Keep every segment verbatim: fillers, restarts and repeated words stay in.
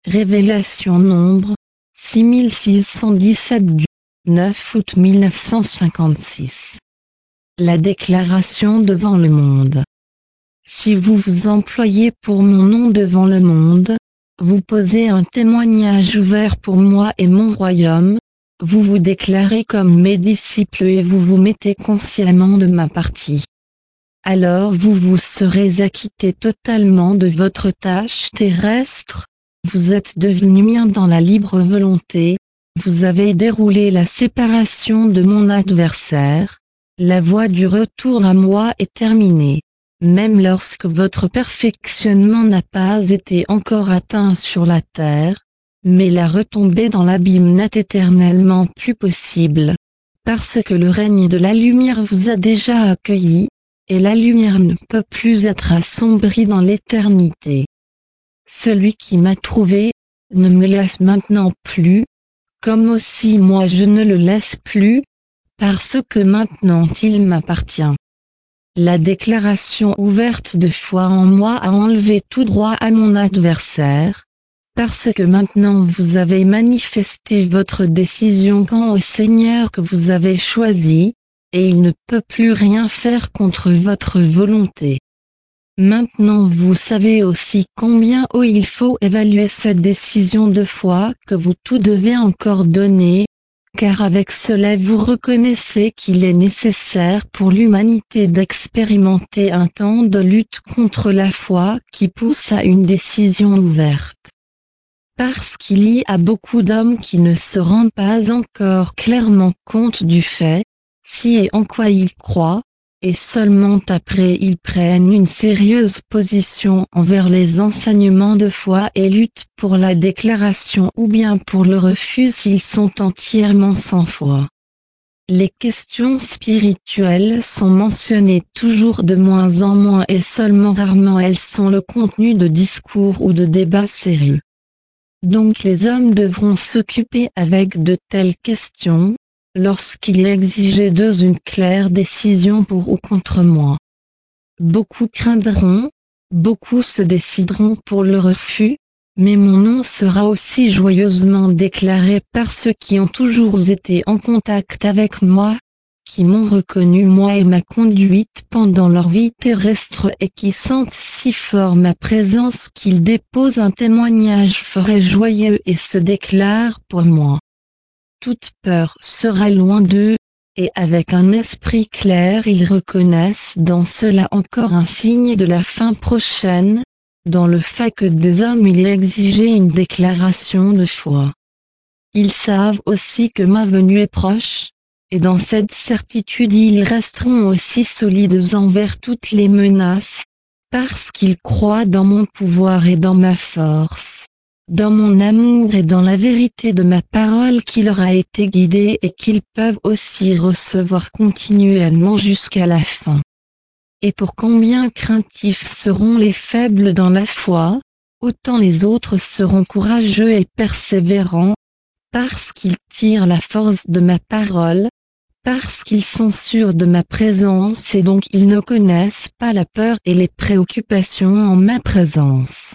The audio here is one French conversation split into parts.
Révélation Nombre, six mille six cent dix-sept du neuf août mille neuf cent cinquante-six. La déclaration devant le monde. Si vous vous employez pour mon nom devant le monde, vous posez un témoignage ouvert pour moi et mon royaume, vous vous déclarez comme mes disciples et vous vous mettez consciemment de ma partie. Alors vous vous serez acquitté totalement de votre tâche terrestre, vous êtes devenu mien dans la libre volonté, vous avez déroulé la séparation de mon adversaire, la voie du retour à moi est terminée. Même lorsque votre perfectionnement n'a pas été encore atteint sur la terre, mais la retombée dans l'abîme n'est éternellement plus possible, parce que le règne de la lumière vous a déjà accueilli, et la lumière ne peut plus être assombrie dans l'éternité. Celui qui m'a trouvé, ne me laisse maintenant plus, comme aussi moi je ne le laisse plus, parce que maintenant il m'appartient. La déclaration ouverte de foi en moi a enlevé tout droit à mon adversaire, parce que maintenant vous avez manifesté votre décision quant au Seigneur que vous avez choisi, et il ne peut plus rien faire contre votre volonté. Maintenant vous savez aussi combien haut il faut évaluer cette décision de foi que vous tout devez encore donner, car avec cela vous reconnaissez qu'il est nécessaire pour l'humanité d'expérimenter un temps de lutte contre la foi qui pousse à une décision ouverte. Parce qu'il y a beaucoup d'hommes qui ne se rendent pas encore clairement compte du fait, si et en quoi ils croient, et seulement après ils prennent une sérieuse position envers les enseignements de foi et luttent pour la déclaration ou bien pour le refus s'ils sont entièrement sans foi. Les questions spirituelles sont mentionnées toujours de moins en moins et seulement rarement elles sont le contenu de discours ou de débats sérieux. Donc les hommes devront s'occuper avec de telles questions, lorsqu'il est exigé d'eux une claire décision pour ou contre moi. Beaucoup craindront, beaucoup se décideront pour le refus, mais mon nom sera aussi joyeusement déclaré par ceux qui ont toujours été en contact avec moi, qui m'ont reconnu moi et ma conduite pendant leur vie terrestre et qui sentent si fort ma présence qu'ils déposent un témoignage fort et joyeux et se déclarent pour moi. Toute peur sera loin d'eux, et avec un esprit clair ils reconnaissent dans cela encore un signe de la fin prochaine, dans le fait que des hommes il est exigé une déclaration de foi. Ils savent aussi que ma venue est proche, et dans cette certitude ils resteront aussi solides envers toutes les menaces, parce qu'ils croient dans mon pouvoir et dans ma force, dans mon amour et dans la vérité de ma parole qui leur a été guidée et qu'ils peuvent aussi recevoir continuellement jusqu'à la fin. Et pour combien craintifs seront les faibles dans la foi, autant les autres seront courageux et persévérants, parce qu'ils tirent la force de ma parole, parce qu'ils sont sûrs de ma présence et donc ils ne connaissent pas la peur et les préoccupations en ma présence.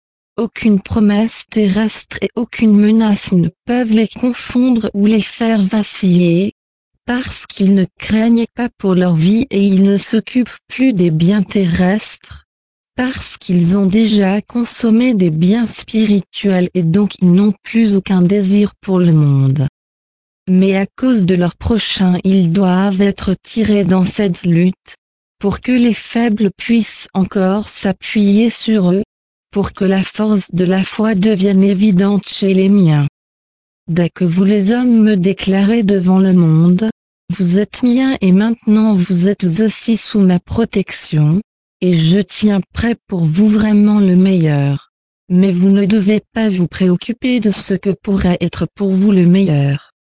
Aucune promesse terrestre et aucune menace ne peuvent les confondre ou les faire vaciller, parce qu'ils ne craignent pas pour leur vie et ils ne s'occupent plus des biens terrestres, parce qu'ils ont déjà consommé des biens spirituels et donc ils n'ont plus aucun désir pour le monde. Mais à cause de leur prochain ils doivent être tirés dans cette lutte, pour que les faibles puissent encore s'appuyer sur eux, pour que la force de la foi devienne évidente chez les miens. Dès que vous les hommes me déclarez devant le monde, vous êtes miens et maintenant vous êtes aussi sous ma protection, et je tiens prêt pour vous vraiment le meilleur. Mais vous ne devez pas vous préoccuper de ce que pourrait être pour vous le meilleur.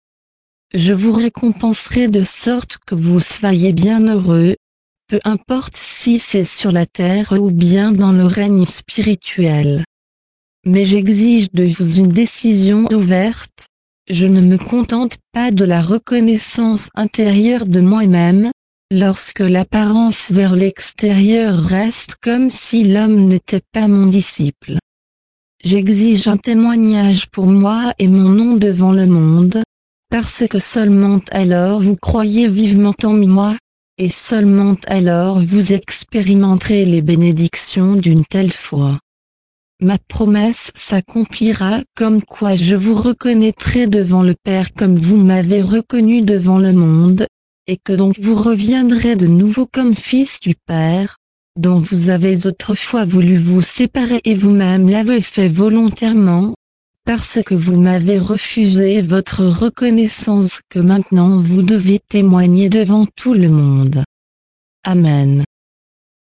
Je vous récompenserai de sorte que vous soyez bien heureux, peu importe si c'est sur la terre ou bien dans le règne spirituel. Mais j'exige de vous une décision ouverte, je ne me contente pas de la reconnaissance intérieure de moi-même, lorsque l'apparence vers l'extérieur reste comme si l'homme n'était pas mon disciple. J'exige un témoignage pour moi et mon nom devant le monde, parce que seulement alors vous croyez vivement en moi, et seulement alors vous expérimenterez les bénédictions d'une telle foi. Ma promesse s'accomplira comme quoi je vous reconnaîtrai devant le Père comme vous m'avez reconnu devant le monde, et que donc vous reviendrez de nouveau comme fils du Père, dont vous avez autrefois voulu vous séparer et vous-même l'avez fait volontairement, parce que vous m'avez refusé votre reconnaissance que maintenant vous devez témoigner devant tout le monde. Amen.